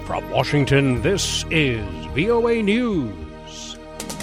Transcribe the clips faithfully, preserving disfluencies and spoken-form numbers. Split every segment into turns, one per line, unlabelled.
From Washington, this is V O A News.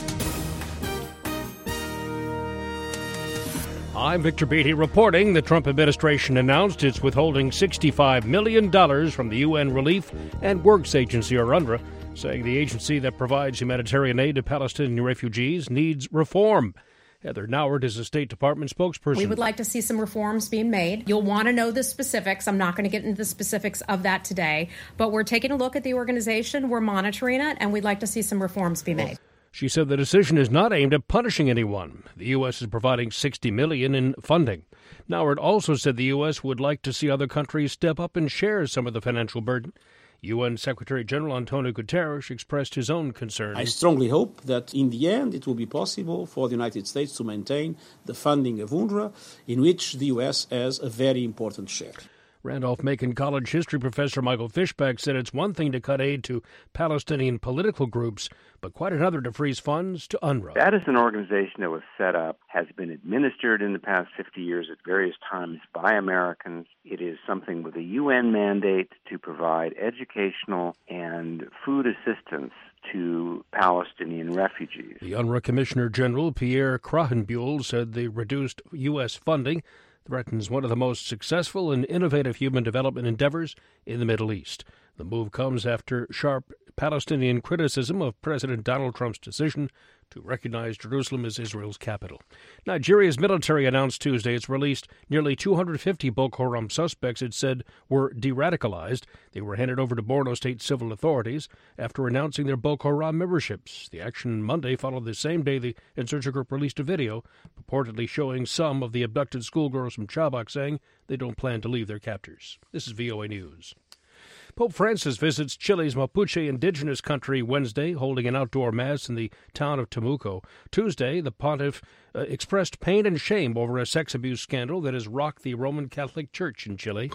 I'm Victor Beatty reporting the Trump administration announced it's withholding sixty-five million dollars from the U N Relief and Works Agency, or UNRWA, saying the agency that provides humanitarian aid to Palestinian refugees needs reform. Heather Nauert is the State Department spokesperson.
We would like to see some reforms being made. You'll want to know the specifics. I'm not going to get into the specifics of that today, but we're taking a look at the organization. We're monitoring it, and we'd like to see some reforms be made.
She said the decision is not aimed at punishing anyone. The U S is providing sixty million dollars in funding. Nauert also said the U S would like to see other countries step up and share some of the financial burden. U N Secretary General Antonio Guterres expressed his own concern.
I strongly hope that in the end it will be possible for the United States to maintain the funding of UNRWA, in which the U S has a very important share.
Randolph-Macon College history professor Michael Fishbeck said it's one thing to cut aid to Palestinian political groups, but quite another to freeze funds to UNRWA.
That is an organization that was set up, has been administered in the past fifty years at various times by Americans. It is something with a U N mandate to provide educational and food assistance to Palestinian refugees.
The UNRWA Commissioner General Pierre Krahenbuhl said the reduced U S funding threatens one of the most successful and innovative human development endeavors in the Middle East. The move comes after sharp Palestinian criticism of President Donald Trump's decision to recognize Jerusalem as Israel's capital. Nigeria's military announced Tuesday it's released nearly two hundred fifty Boko Haram suspects it said were de-radicalized. They were handed over to Borno State civil authorities after announcing their Boko Haram memberships. The action Monday followed the same day the insurgent group released a video purportedly showing some of the abducted schoolgirls from Chibok saying they don't plan to leave their captors. This is V O A News. Pope Francis visits Chile's Mapuche indigenous country Wednesday, holding an outdoor mass in the town of Temuco. Tuesday, the pontiff uh, expressed pain and shame over a sex abuse scandal that has rocked the Roman Catholic Church in Chile.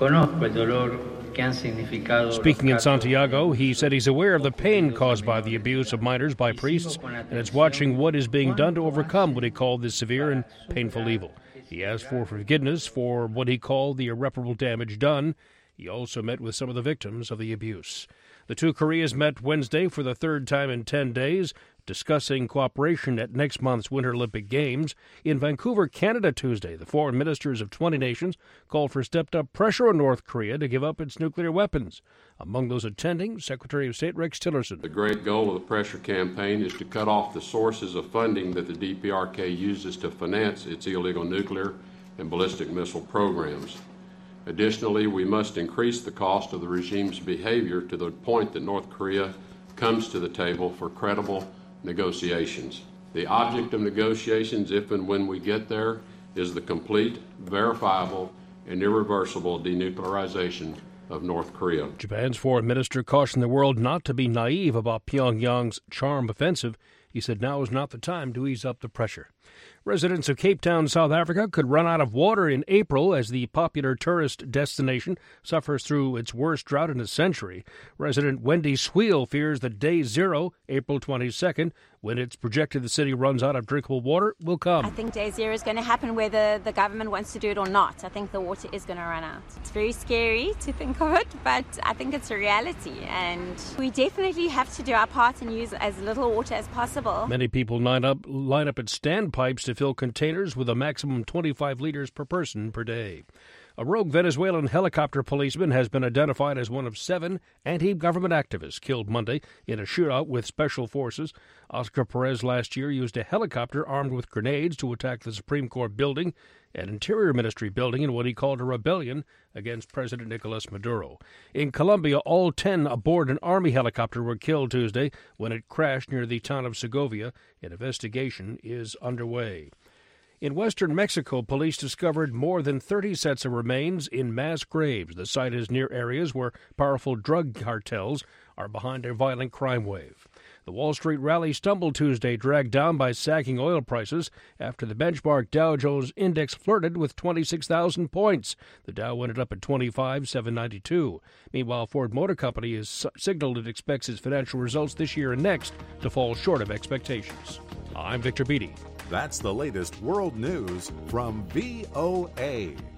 Speaking in Santiago, he said he's aware of the pain caused by the abuse of minors by priests, and is watching what is being done to overcome what he called this severe and painful evil. He asked for forgiveness for what he called the irreparable damage done. He also met with some of the victims of the abuse. The two Koreas met Wednesday for the third time in ten days, discussing cooperation at next month's Winter Olympic Games. In Vancouver, Canada, Tuesday, the foreign ministers of twenty nations called for stepped-up pressure on North Korea to give up its nuclear weapons. Among those attending, Secretary of State Rex Tillerson.
The great goal of the pressure campaign is to cut off the sources of funding that the D P R K uses to finance its illegal nuclear and ballistic missile programs. Additionally, we must increase the cost of the regime's behavior to the point that North Korea comes to the table for credible negotiations. The object of negotiations, if and when we get there, is the complete, verifiable, and irreversible denuclearization of North Korea.
Japan's foreign minister cautioned the world not to be naive about Pyongyang's charm offensive. He said now is not the time to ease up the pressure. Residents of Cape Town, South Africa, could run out of water in April as the popular tourist destination suffers through its worst drought in a century. Resident Wendy Swiel fears that day zero, April twenty-second, when it's projected the city runs out of drinkable water, will come.
I think day zero is going to happen whether the government wants to do it or not. I think the water is going to run out. It's very scary to think of it, but I think it's a reality, and we definitely have to do our part and use as little water as possible.
Many people line up, line up at standpipes to fill containers with a maximum twenty-five liters per person per day. A rogue Venezuelan helicopter policeman has been identified as one of seven anti-government activists killed Monday in a shootout with special forces. Oscar Perez last year used a helicopter armed with grenades to attack the Supreme Court building and Interior Ministry building in what he called a rebellion against President Nicolas Maduro. In Colombia, all ten aboard an Army helicopter were killed Tuesday when it crashed near the town of Segovia. An investigation is underway. In western Mexico, police discovered more than thirty sets of remains in mass graves. The site is near areas where powerful drug cartels are behind a violent crime wave. The Wall Street rally stumbled Tuesday, dragged down by sagging oil prices after the benchmark Dow Jones Index flirted with twenty-six thousand points. The Dow ended up at twenty-five thousand seven hundred ninety-two. Meanwhile, Ford Motor Company has signaled it expects its financial results this year and next to fall short of expectations. I'm Victor Beatty.
That's the latest world news from V O A.